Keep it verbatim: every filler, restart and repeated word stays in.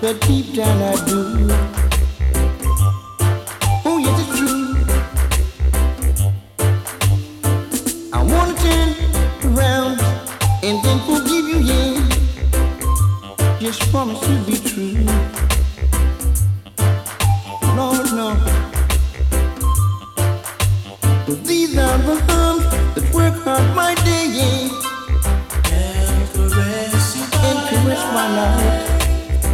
but deep down I do. Oh yes, it's true. I wanna turn around and then forgive you, yeah. Just promise to be true. Lord, no. But these are the